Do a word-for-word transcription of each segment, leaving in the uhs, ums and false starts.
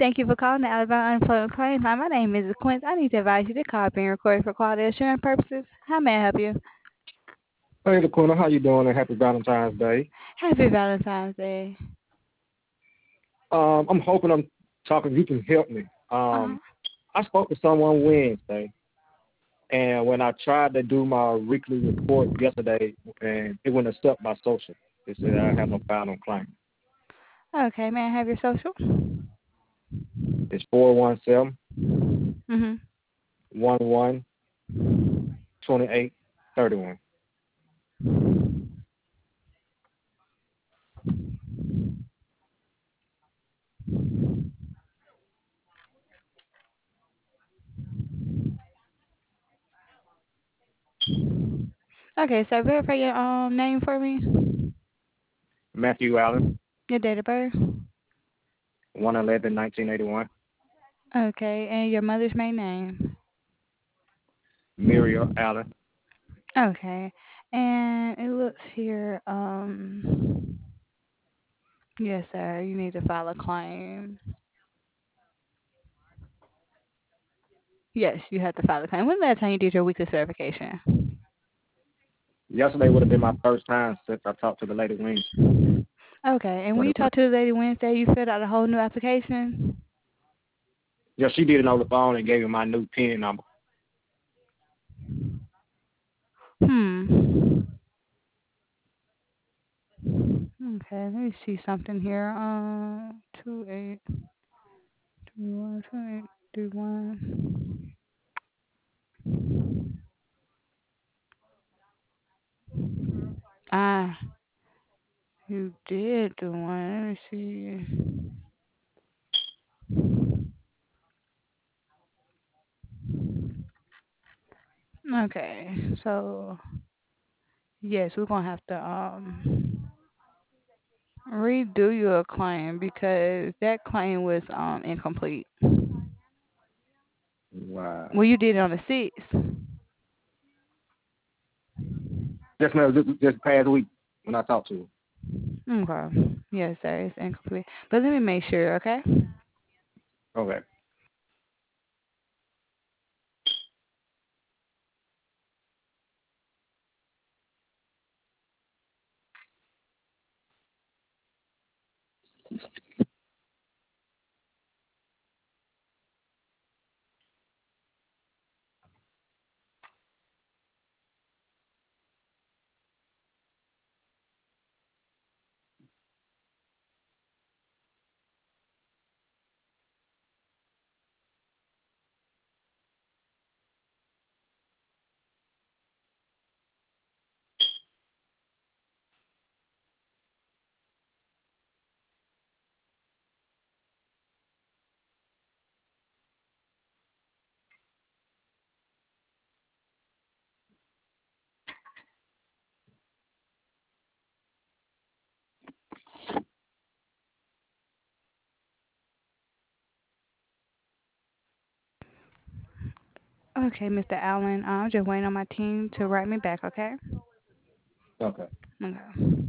Thank you for calling the Alabama Unemployment Claims Line. My name is Quince. I need to advise you that call being recorded for quality assurance purposes. How may I help you? Hey, Lakuna, how you doing? And happy Valentine's Day. Happy Valentine's Day. Um, I'm hoping I'm talking. You can help me. Uh-huh. Um, I spoke to someone Wednesday, and when I tried to do my weekly report yesterday, and it wouldn't accept my social. It said I have no file on claim. Okay, may I have your social? It's four one seven Mm-hmm. one one twenty eight thirty one. Okay, so verify your um name for me. Matthew Allen, Your date of birth. one eleven nineteen eighty one. Okay, and your mother's main name. Muriel Allen. Okay, and it looks here. Um, yes, sir. You need to file a claim. Yes, you have to file a claim. When's the last time you did your weekly certification? Yesterday would have been my first time since I talked to the lady Wednesday. Okay, and when But you it went. talked to the lady Wednesday, you filled out a whole new application? Yeah, she did it on the phone and gave me my new PIN number. Hmm. Okay, let me see something here. Um, two eight three one two eight three one. Ah, you did do one. Let me see. Okay, so yes, we're gonna have to um redo your claim because that claim was um incomplete. Wow. Well, you did it on the sixth. Just now, just, just past week when I talked to her. Okay. Yes, sir. It's incomplete. But let me make sure, okay? Okay. Okay, Mister Allen. I'm just waiting on my team to write me back, okay? Okay. Okay.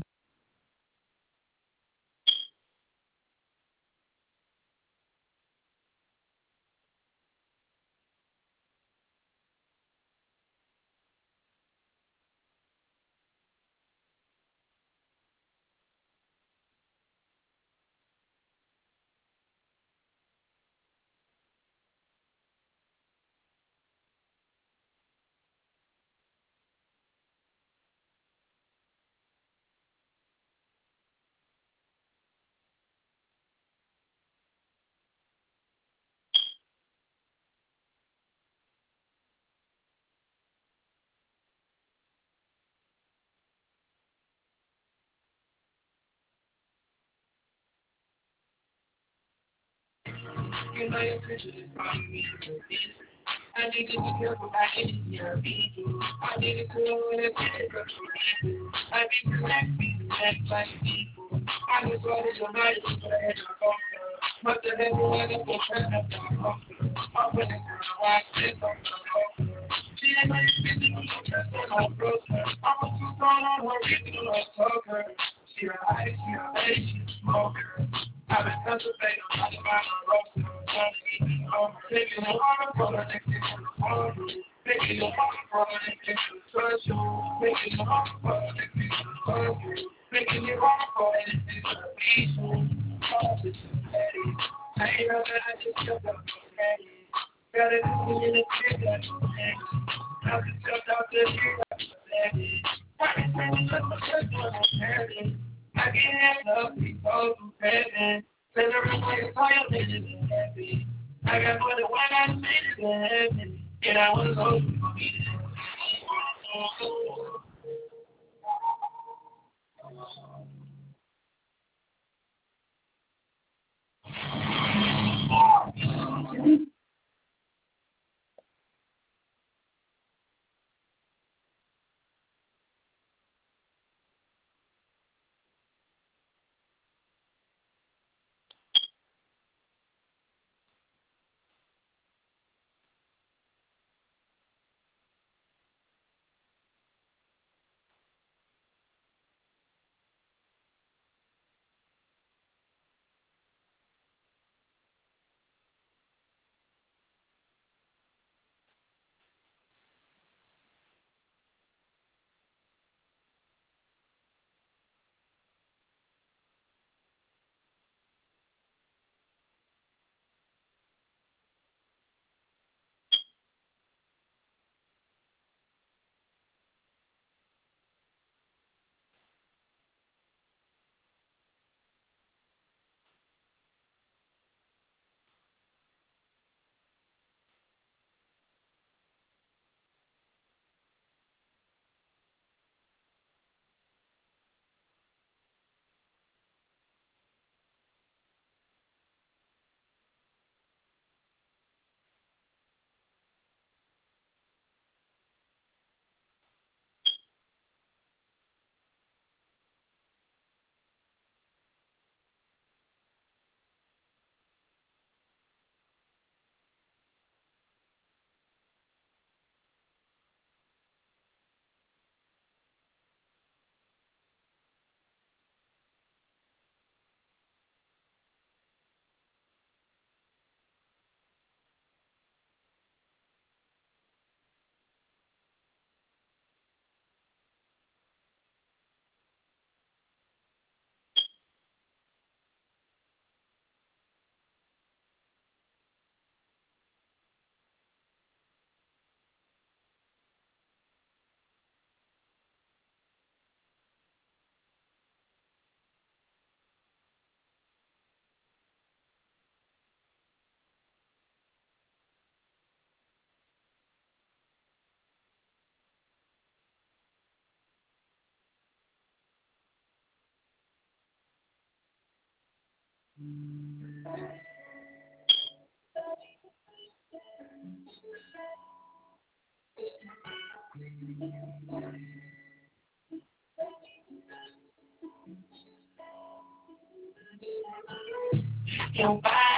Your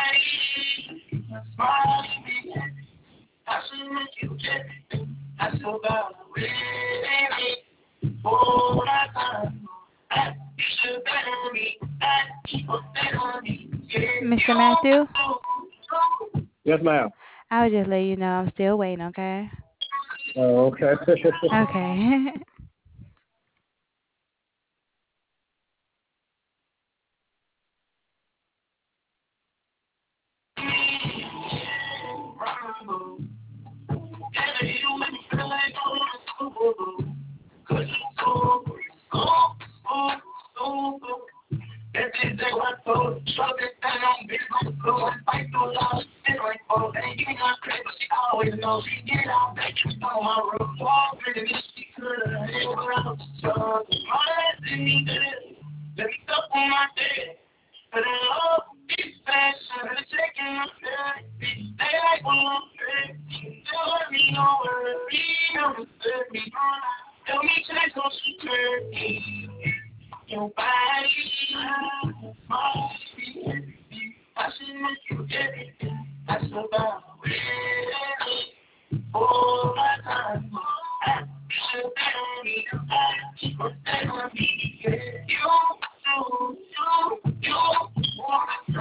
body, small me. I should make you check. I still got with me. Oh, that time. I should bet on me. I keep a bet on me. mister Matthew, Yes, ma'am. I was just letting you know I'm still waiting, okay? Oh, okay. Okay. Let me up on my bed. But I love this fashion, and it's taking my flight. They like when I'm fit. Tell me no worry, never let me run. Tell me change on security. Your body, my feet. I should make you everything. I still got ready. All my time. I should bet me. I keep a bet on me. Yeah. You, you, you, you want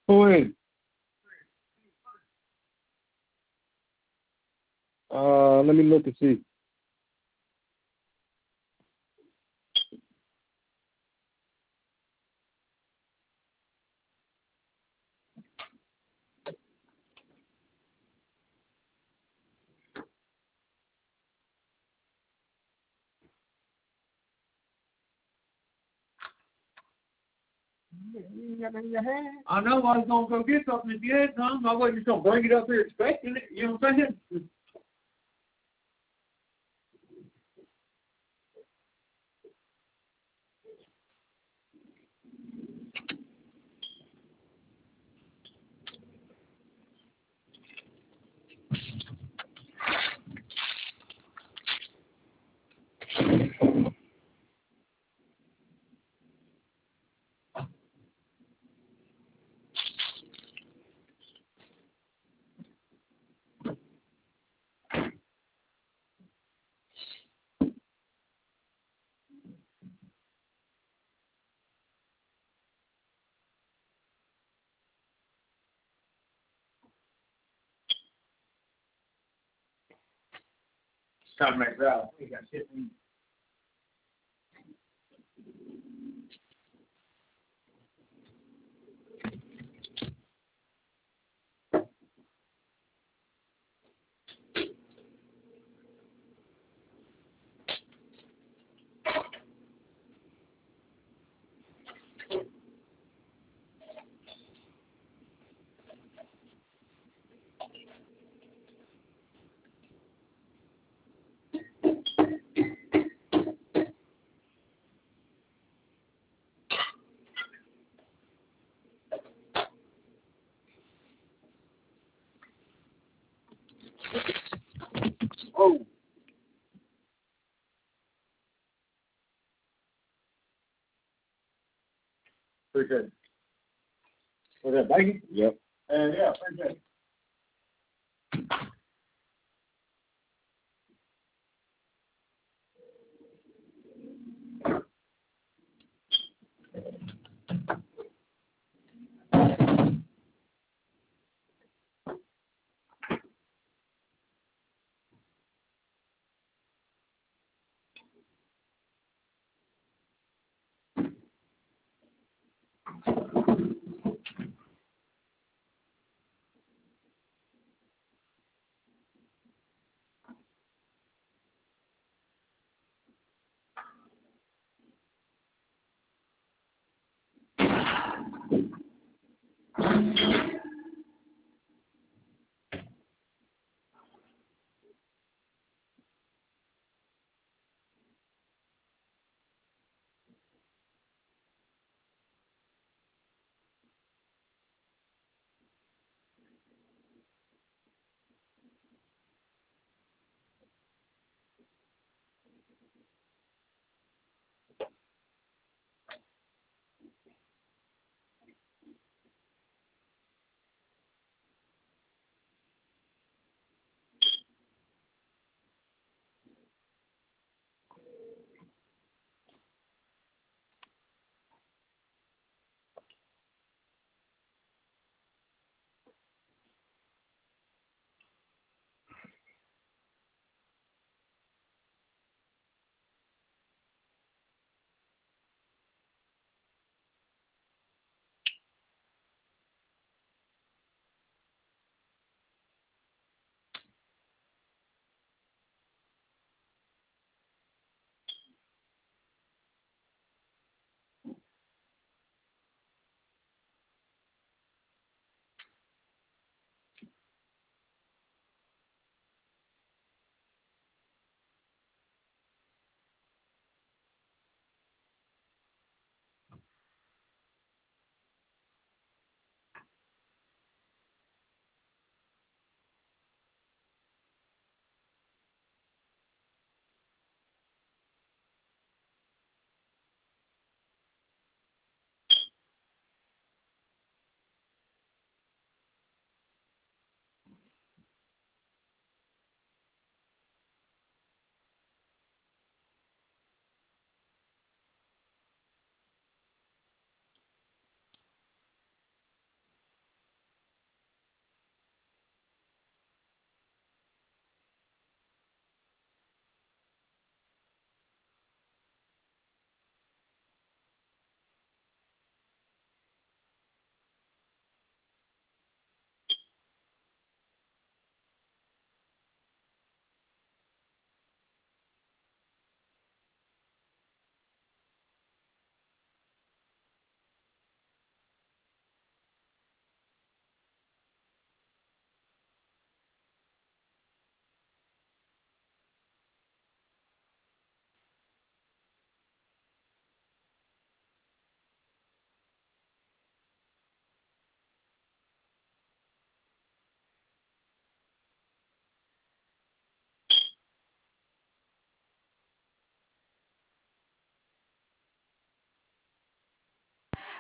Who is? Uh, let me look and see. I know I was gonna go get something if you had some. I wasn't just gonna bring it up here expecting it. You know what I'm saying? Trying to make it out. You got shit. Oh, appreciate it. Was that bacon? Yep. Uh, yeah, appreciate it.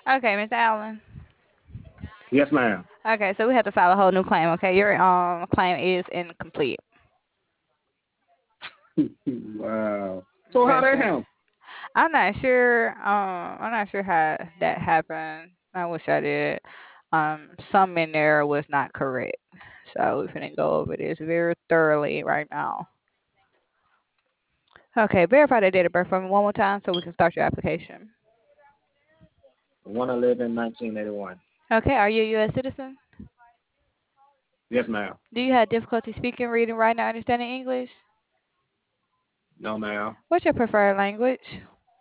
Okay, Mister Allen. Yes, ma'am. Okay, so we have to file a whole new claim. Okay, your um claim is incomplete. Wow. So how Yes, that sir. happen? I'm not sure. Um, I'm not sure how that happened. I wish I did. Um, some in there was not correct. So we're gonna go over this very thoroughly right now. Okay, verify the date of birth for me one more time so we can start your application. one eleven nineteen eighty one. Okay, are you a U S citizen? Yes, ma'am. Do you have difficulty speaking, reading, writing, or understanding English? No, ma'am. What's your preferred language?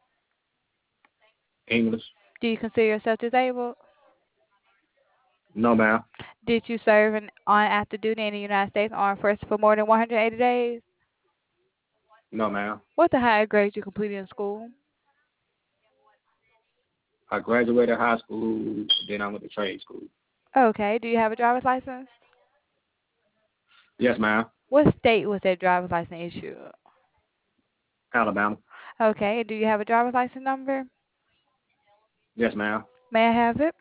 English. Do you consider yourself disabled? No, ma'am. Did you serve in, on active duty in the United States Armed Forces for more than one hundred eighty days? No, ma'am. What's the highest grade you completed in school? I graduated high school, then I went to trade school. Okay, do you have a driver's license? Yes, ma'am. What state was that driver's license issued? Alabama. Okay, do you have a driver's license number? Yes, ma'am. May I have it?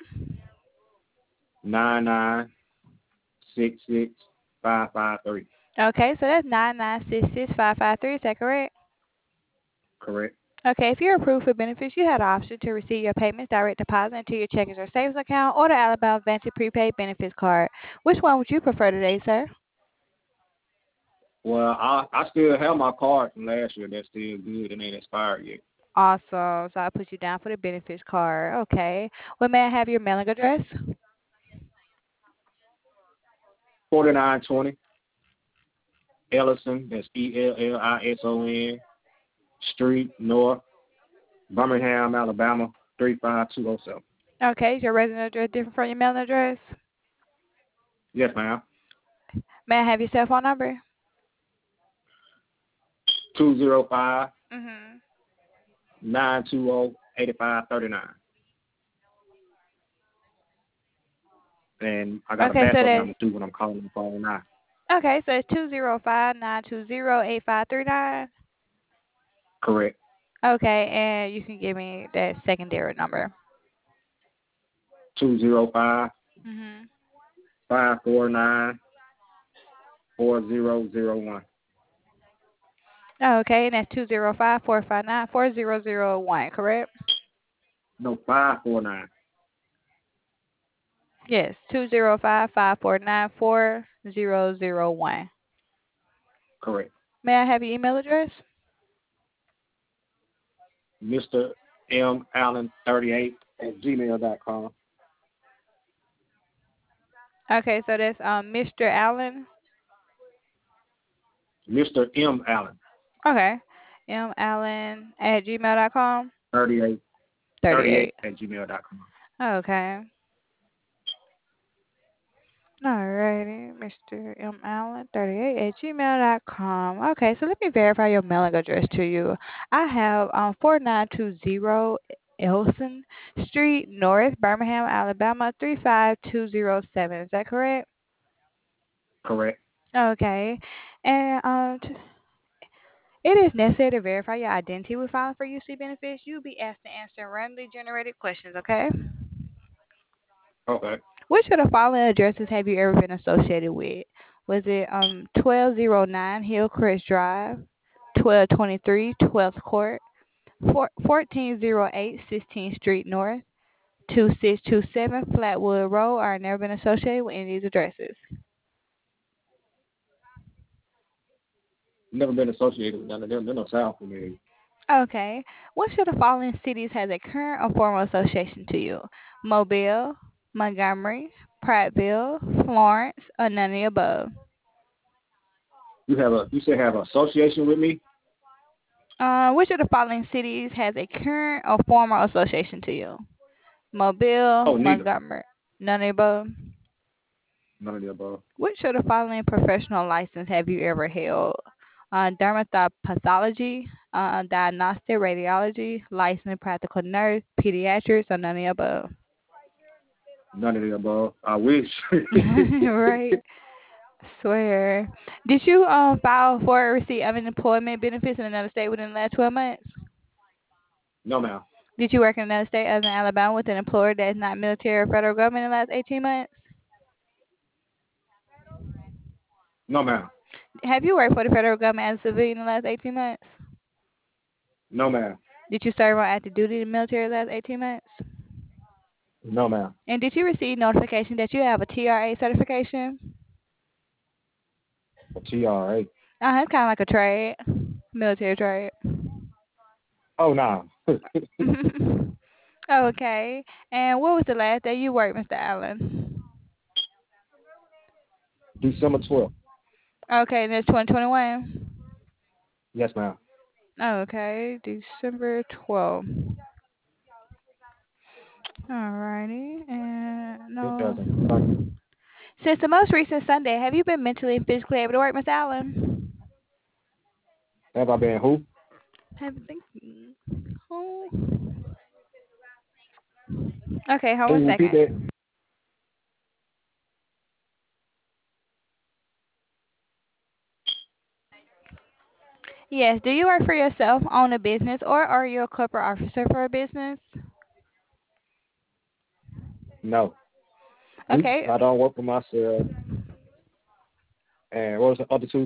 Nine nine six six five five three. Okay, so that's nine nine six six five five three. Is that correct? Correct. Okay, if you're approved for benefits, you have the option to receive your payments direct deposit into your checking or savings account or the Alabama Advantage prepaid benefits card. Which one would you prefer today, sir? Well, I I still have my card from last year. That's still good and ain't expired yet. Awesome. So I put you down for the benefits card. Okay. Well, may I have your mailing address? Forty nine twenty Ellison. That's E L L I S O N Street North, Birmingham, Alabama three five two zero seven. Okay. Is your resident address different from your mailing address? Yes, ma'am. May I have your cell phone number? Two zero five Mm-hmm. nine two zero eighty five thirty nine. And I got a Okay, so backup that's number too when I'm calling the phone now. okay. So it's two zero five nine two zero eight five three nine. Correct. Okay, and you can give me that secondary number. Two zero five Mhm. five four nine four zero zero one. Okay, and that's two zero five four five nine four zero zero one. Correct? No, five four nine. Yes, two zero five five four nine four zero zero one. Correct. May I have your email address? Mister M Allen thirty eight at gmail dot com. Okay, so that's um Mister Allen. Mister M Allen Okay, M Allen at gmail dot com. thirty eight Thirty thirty eight eight. at gmail dot com. Okay. Alrighty, Mister M Allen thirty eight at gmail dot com. Okay, so let me verify your mailing address to you. I have um four nine two zero Elson Street, North Birmingham, Alabama three five two zero seven. Is that correct? Correct. Okay. And um t- it is necessary to verify your identity with filing for U C benefits. You'll be asked to answer randomly generated questions, okay? Okay. Which of the following addresses have you ever been associated with? Was it um twelve oh nine Hillcrest Drive, twelve twenty-three twelfth Court, four, fourteen oh eight sixteenth Street North, two six two seven Flatwood Road, or never been associated with any of these addresses? Never been associated with none of them. They're no South for me. Okay. Which of the following cities has a current or former association to you? Mobile, Montgomery, Prattville, Florence, or none of the above? You have a you say have an association with me? Uh, which of the following cities has a current or former association to you? Mobile, Oh, neither. Montgomery, none of the above. None of the above. Which of the following professional license have you ever held? Uh, dermatopathology, uh, diagnostic radiology, licensed practical nurse, pediatrics, or none of the above. None of the above. I wish. Right. Swear. Did you um file for or receive unemployment benefits in another state within the last twelve months? No, ma'am. Did you work in another state other than Alabama with an employer that is not military or federal government in the last eighteen months? No, ma'am. Have you worked for the federal government as a civilian in the last eighteen months? No, ma'am. Did you serve on active duty in the military the last eighteen months? No, ma'am. And did you receive notification that you have a T R A certification? A T R A. Uh, it's kind of like a trade, military trade. Oh, no. Okay. And what was the last day you worked, mister Allen? December twelfth. Okay, that's twenty twenty-one. Yes, ma'am. Okay, December twelfth. Alrighty. And two no. thousand. Thank you. Since the most recent Sunday, have you been mentally and physically able to work, mister Allen? Have I been who? Have think. Oh. Okay, hold Can one you repeat second. that? Yes. Do you work for yourself, own a business, or are you a corporate officer for a business? No. Oops, Okay. I don't work for myself. And what was the other two?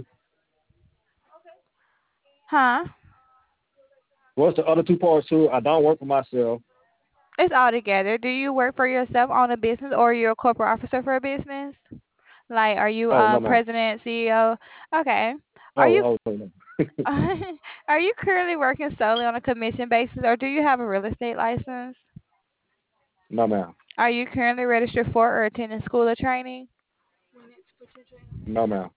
Huh? What's the other two parts too? I don't work for myself. It's all together. Do you work for yourself, own a business, or you're a corporate officer for a business? Like, are you Oh, no, um ma'am. president, C E O? Okay. Are you Oh, oh, no, no. are you currently working solely on a commission basis, or do you have a real estate license? No, ma'am. Are you currently registered for or attending school or training? No, ma'am.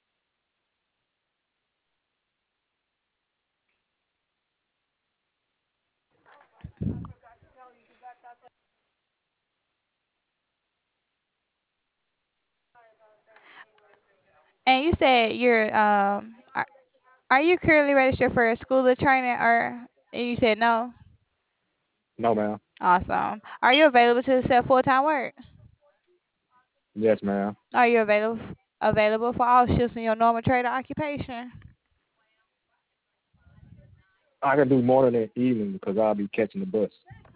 And you said you're um are, are you currently registered for a school or training, or and you said no? No, ma'am. Awesome. Are you available to accept full time work? Yes, ma'am. Are you available available for all shifts in your normal trade or occupation? I can do morning and evening because I'll be catching the bus.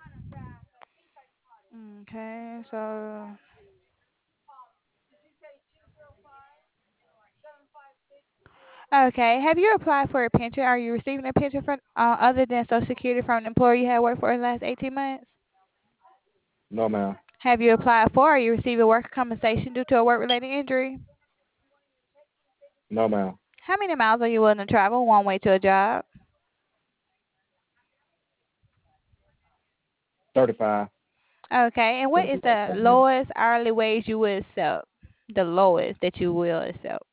Okay, so okay. Have you applied for a pension? Are you receiving a pension from uh, other than Social Security from an employer you have worked for in the last eighteen months? No, ma'am. Have you applied for? Are you receiving work compensation due to a work related injury? No, ma'am. How many miles are you willing to travel one way to a job? thirty-five. Okay, and what is the thirty-five minutes. lowest hourly wage you will accept? The lowest that you will accept.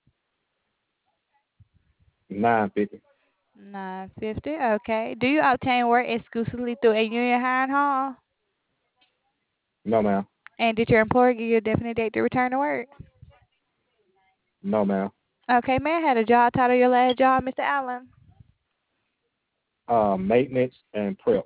nine fifty. Nine fifty. Okay. Do you obtain work exclusively through a union hiring hall? No, ma'am. And did your employer give you a definite date to return to work? No, ma'am. Okay, may I have a job title of your last job, mister Allen? Uh, maintenance and prep.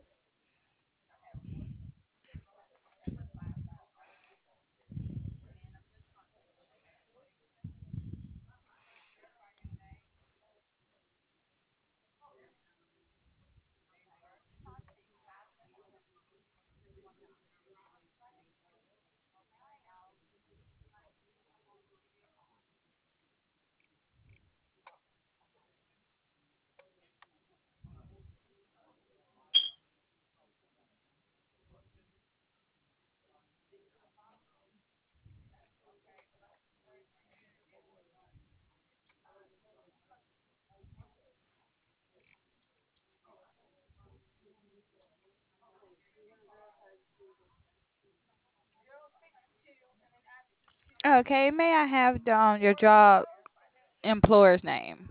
Okay, may I have the, um, your job employer's name?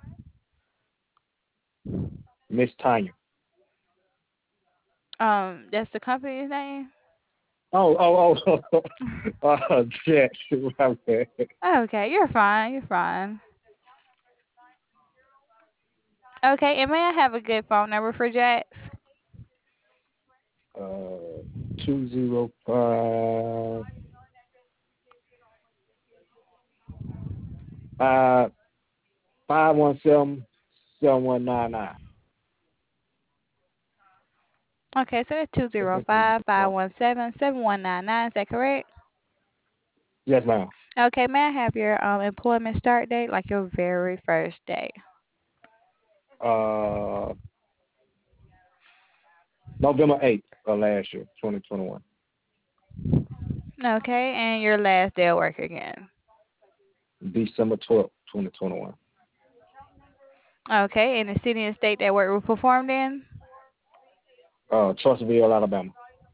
Miss Tanya. Um, that's the company's name? Oh, oh, oh, oh, oh, shit. My bad. Okay, you're fine. You're fine. Okay, and may I have a good phone number for Jax? Uh, two zero five five five one seven seven one nine nine. Okay, so that's two Yes, zero ma'am. five five one seven seven one nine nine. Is that correct? Yes, ma'am. Okay, may I have your um employment start date, like your very first day? Uh, November eighth of last year, twenty twenty-one. Okay, and your last day of work again. December twelfth, twenty twenty-one. Okay, in the city and state that work was performed in. Uh, Trussville, Alabama.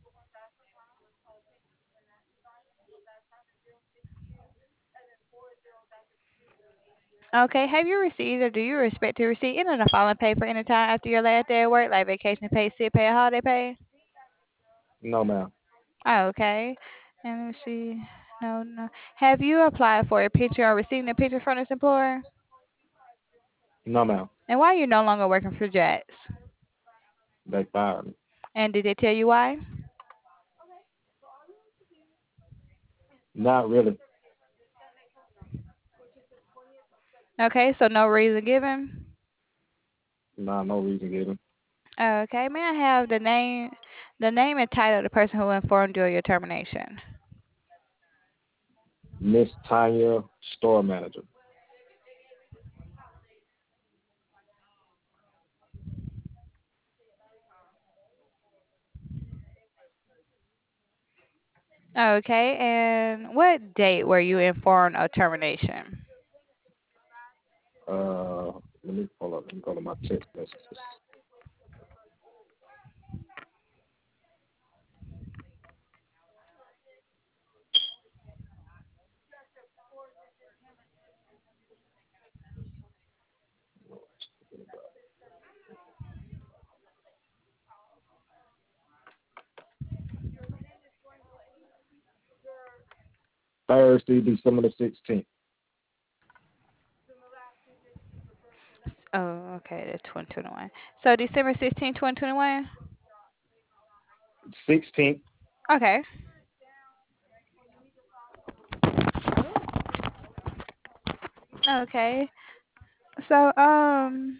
Okay, have you received or do you expect to receive any of the following pay for any time after your last day of work, like vacation pay, sick pay, or holiday pay? No, ma'am. Oh, okay. And let me see. No, no. Have you applied for a picture or received a picture from this employer? No, ma'am. And why are you no longer working for Jax? They fired me. And did they tell you why? Not really. Okay, so no reason given. Nah, no reason given. Okay, may I have the name, the name and title of the person who informed you of your termination? Miss Tanya, store manager. Okay, and what date were you informed of termination? Uh, let me pull up. Let me go to my text messages. Thursday, December the sixteenth. Oh, okay, that's twenty twenty-one. So December sixteenth, twenty twenty-one? sixteenth. Okay. Okay. So, um,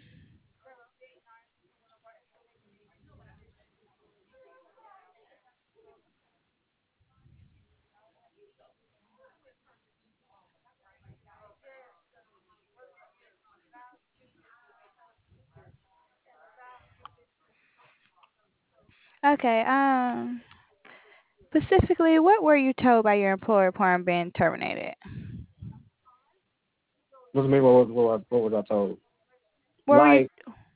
okay, um, specifically, what were you told by your employer upon being terminated? What do you mean? What was, what was, what was I told? What were you? Like,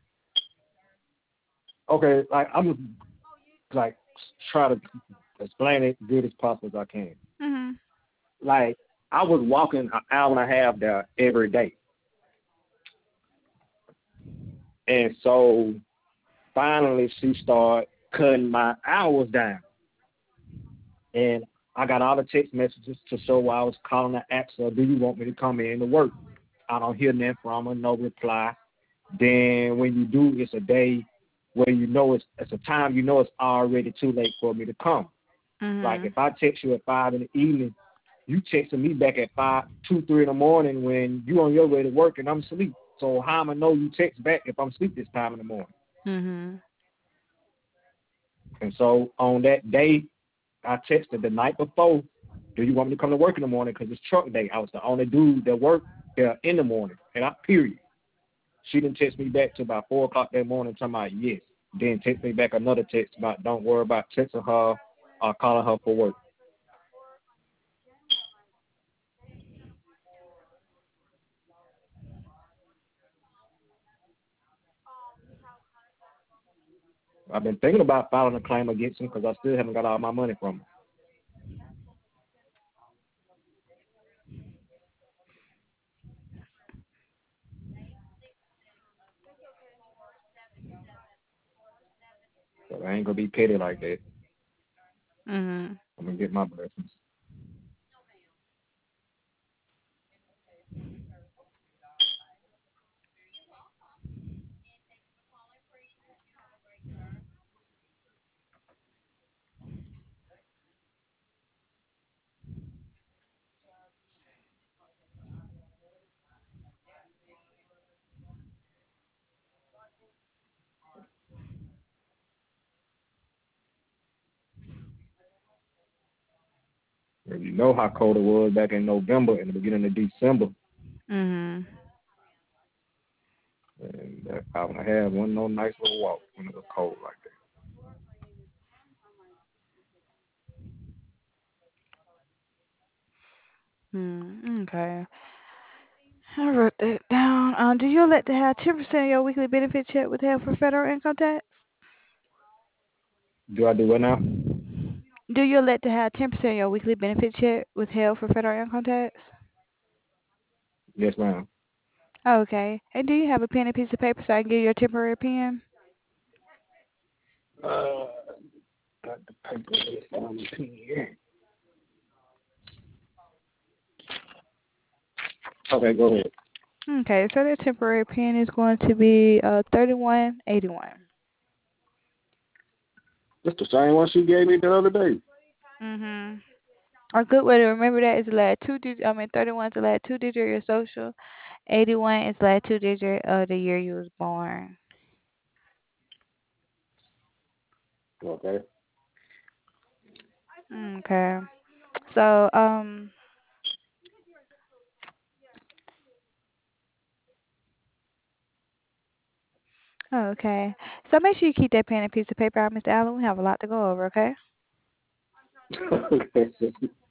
okay, like I'm just like try to explain it good as possible as I can. Mhm. Like, I was walking an hour and a half there every day, and so finally she started cutting my hours down, and I got all the text messages to show why I was calling to ask her, do you want me to come in to work? I don't hear nothing from her, no reply. Then when you do, it's a day where you know it's it's a time you know it's already too late for me to come. Like Mhm. if I text you at five in the evening, you texting me back at five, two, three in the morning when you on your way to work and I'm asleep. So how am I know you text back if I'm asleep this time in the morning? Mhm. And so on that day, I texted the night before, do you want me to come to work in the morning? Because it's truck day. I was the only dude that worked there in the morning, and I period. She didn't text me back till about four o'clock that morning talking about yes. Then text me back another text about don't worry about texting her or calling her for work. I've been thinking about filing a claim against him because I still haven't got all my money from him. So I ain't gonna be petty like that. Mhm. I'm gonna get my blessings. And you know how cold it was back in November and the beginning of December. Mhm. And that hour and a half wasn't no nice little walk when it was cold like Hmm. Okay. I wrote that down. Um, do you elect to have ten percent of your weekly benefit check withheld for federal income tax? that. Do I do what now? Do you elect to have ten percent of your weekly benefit check withheld for federal income tax? Yes, ma'am. Okay. And do you have a pen and piece of paper so I can give you a temporary pen? Uh, got the paper on the pen. Okay, go ahead. Okay, so that temporary pen is going to be uh thirty-one eighty-one. That's the same one she gave me the other day. Mhm. A good way to remember that is the last two digits. I mean, thirty-one is the last two digits of your social. eighty-one is the last two digits of the year you was born. Okay. Okay. So, um, okay. So make sure you keep that pen and piece of paper out, mister Allen. We have a lot to go over, okay? Okay.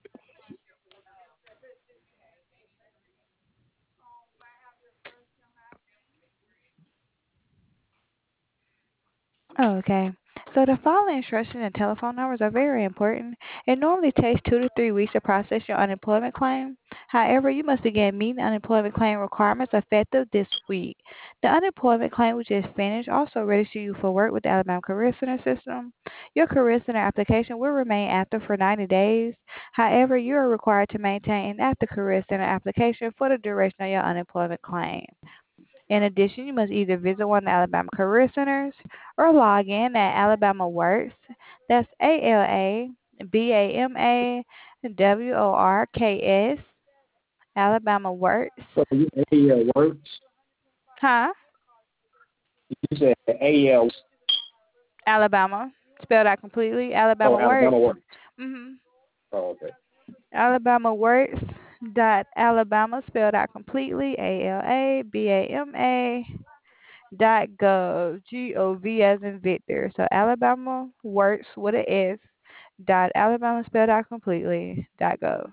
Oh, okay. So the following instructions and telephone numbers are very important. It normally takes two to three weeks to process your unemployment claim. However, you must begin meeting unemployment claim requirements effective this week. The unemployment claim we just finished also registers you for work with the Alabama Career Center system. Your Career Center application will remain active for ninety days. However, you are required to maintain an active Career Center application for the duration of your unemployment claim. In addition, you must either visit one of the Alabama Career Centers or log in at Alabama Works. That's A L A B A M A W O R K S, Alabama Works. So you A L works. Huh? You said A L. Alabama. Spelled out completely. Oh, Alabama Alabama Works. works. Mhm. Oh, okay. Alabama Works. Dot Alabama spelled out completely. A L A B A M A dot gov, G O V as in Victor. So Alabama works with an S. Dot Alabama spelled out completely. Dot gov.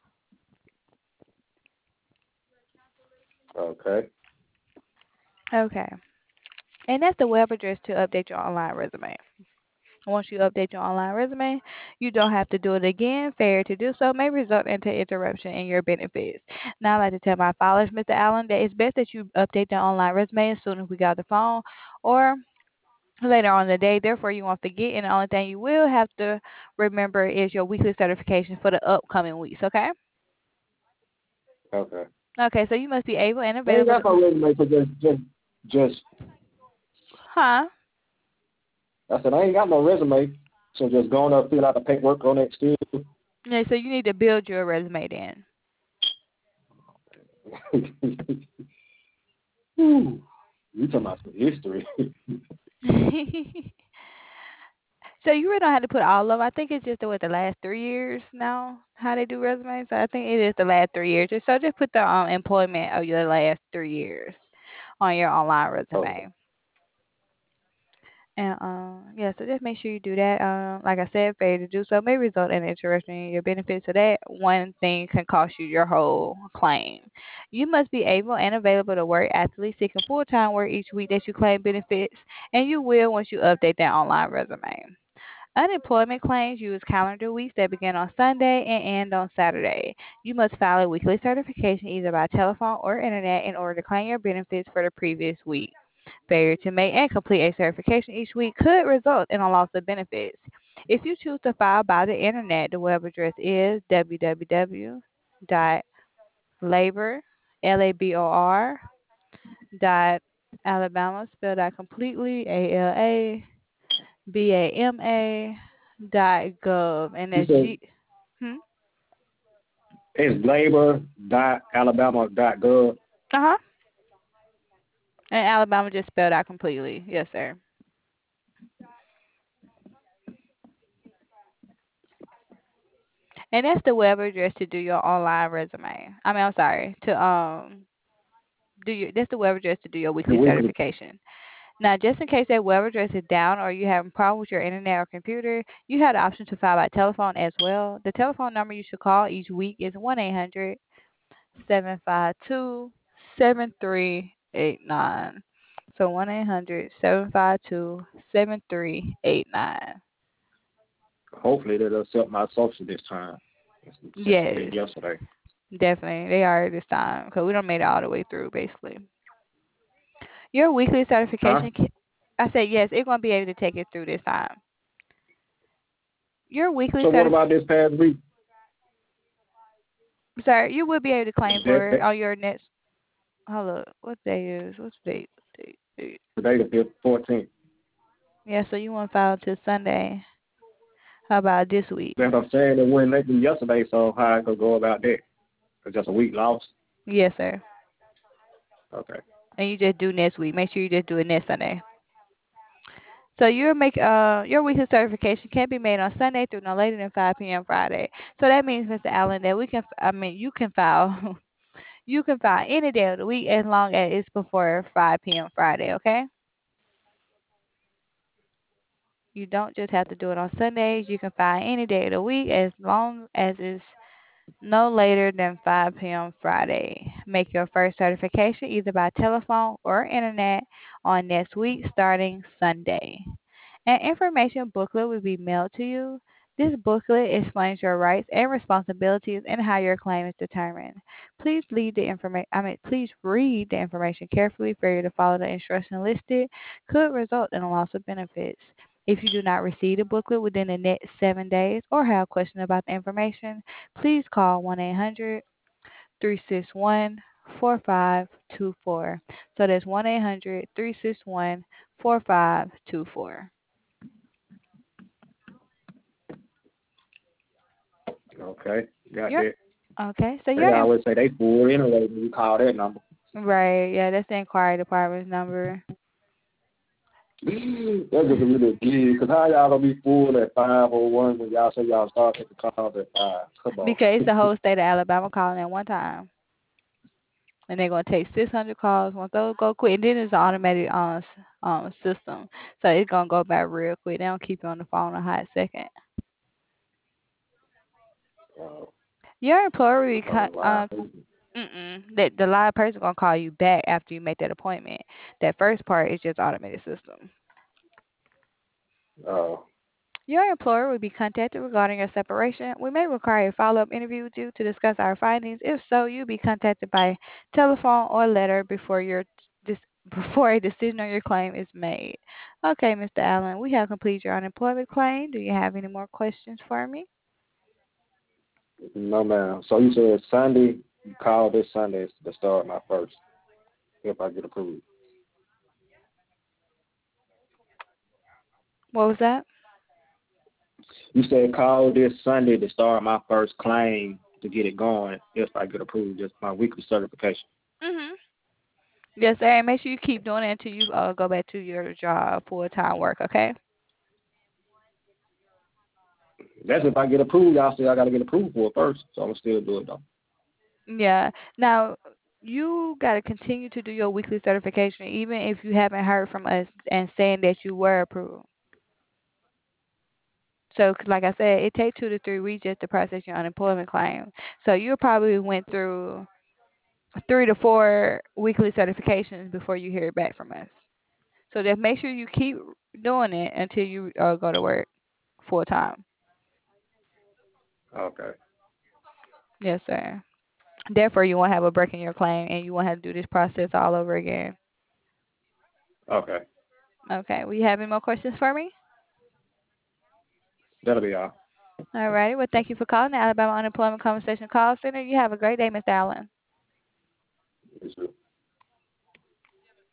Okay. Okay, and that's the web address to update your online resume. Once you update your online resume, you don't have to do it again. Failure to do so may result into interruption in your benefits. Now, I'd like to tell my followers, mister Allen, that it's best that you update the online resume as soon as we got the phone, or later on in the day. Therefore, you won't forget, and the only thing you will have to remember is your weekly certification for the upcoming weeks. Okay. Okay. Okay. So you must be able and I ain't available. got To, no resume for just just just. huh? I said I ain't got no resume, so just go on up, fill out the paperwork on that still. Yeah. So you need to build your resume then. Whew. You talking about some history? So you really don't have to put all of them. I think it's just the, what, the last three years now how they do resumes. So I think it is the last three years. Just- So just put the um, employment of your last three years on your online Okay. resume. And um, yeah, so just make sure you do that. Um, like I said, failure to do so may result in interruption in your benefits. So that one thing can cost you your whole claim. You must be able and available to work actively seeking full time work each week that you claim benefits, and you will once you update that online resume. Unemployment claims use calendar weeks that begin on Sunday and end on Saturday. You must file a weekly certification either by telephone or internet in order to claim your benefits for the previous week. Failure to make and complete a certification each week could result in a loss of benefits. If you choose to file by the internet, the web address is w w w dot labor l a b o r dot alabama spelled out completely a l a b a m a dot gov, and You that's said G. Hmm? it's labor dot alabama dot gov. Uh huh. And Alabama just spelled out completely. Yes, sir. And that's the web address to do your online resume. I mean, I'm sorry, to um do your that's the web address to do your The weekly weekly. certification. Now, just in case that web address is down or you having a problem with your internet or computer, you have the option to file by telephone as well. The telephone number you should call each week is one eight hundred seven five two seven three eight nine. So one eight hundred seven five two seven three eight nine. Hopefully they'll accept my social this time since they did Yes, yesterday. definitely. They are this time because we don't made it all the way through, basically. Your weekly Huh? certification, ca- I said yes, it's going to be able to take it through this time. Your weekly So what certification. about this past week? Sir, you will be able to claim That, for it that, on your next. Hold up, what day is? What's the date? Date, date. today the fifth, fourteenth. Yeah, so you want to file till Sunday. How about this week? That's what I'm saying. They wouldn't let me yesterday, so how I could go about that? It's just a week lost. Yes, sir. Okay. And you just do next week. Make sure you just do it next Sunday. So your make uh your weekly certification can be made on Sunday through no later than five p m Friday. So that means, Mister Allen, that we can. I mean, you can file. You can file any day of the week as long as it's before five p m Friday. Okay. You don't just have to do it on Sundays. You can file any day of the week as long as it's no later than five p m Friday. Make your first certification either by telephone or internet on next week starting Sunday. An information booklet will be mailed to you. This booklet explains your rights and responsibilities and how your claim is determined. Please lead the information. I mean, please read the information carefully. Failure to follow the instructions listed could result in a loss of benefits. If you do not receive the booklet within the next seven days or have questions about the information, please call one eight hundred three six one four five two four. So that's one eight hundred three six one four five two four. Okay. Got You're that. okay. So They you're in, always say they full anyway when you call that number. right. Yeah, that's the inquiry department's number. That's just a really gig. Cause how y'all gonna be full at five oh one when y'all say y'all start taking calls at five? Come on. Because it's the whole state of Alabama calling at one time. And they're gonna take six hundred calls. Once those go quick, and then it's an automated um s- um system, so it's gonna go back real quick. They don't keep you on the phone a hot second. Uh, Your employer will be some con- live uh person. mm-mm, that the live person gonna call you back after you make that appointment. That first part is just automated system. Uh, Your employer will be contacted regarding your separation. We may require a follow-up interview with you to discuss our findings. If so, you'll be contacted by telephone or letter before your this before a decision on your claim is made. Okay, Mister Allen, we have completed your unemployment claim. Do you have any more questions for me? no ma'am. So you said Sunday. You call this Sunday to start my first if I get approved. What was that? You said call this Sunday to start my first claim to get it going if I get approved. Just my weekly certification. Mhm. Yes, sir. And make sure you keep doing it until you uh, go back to your job, full time work. Okay. That's if I get approved. Y'all say I got to get approved for it first, so I'm gonna still do it though. Yeah. Now, you got to continue to do your weekly certification, even if you haven't heard from us and saying that you were approved. So, 'cause like I said, it takes two to three weeks just to process your unemployment claim. So, you probably went through three to four weekly certifications before you hear back from us. So, just make sure you keep doing it until you uh, go to work full time. Okay. Yes, sir. Therefore, you won't have a break in your claim and you won't have to do this process all over again. Okay. Okay. Will you have any more questions for me? That'll be all. All righty. Well, thank you for calling the Alabama Unemployment Conversation Call Center. You have a great day, Miss Allen. Yes, sir.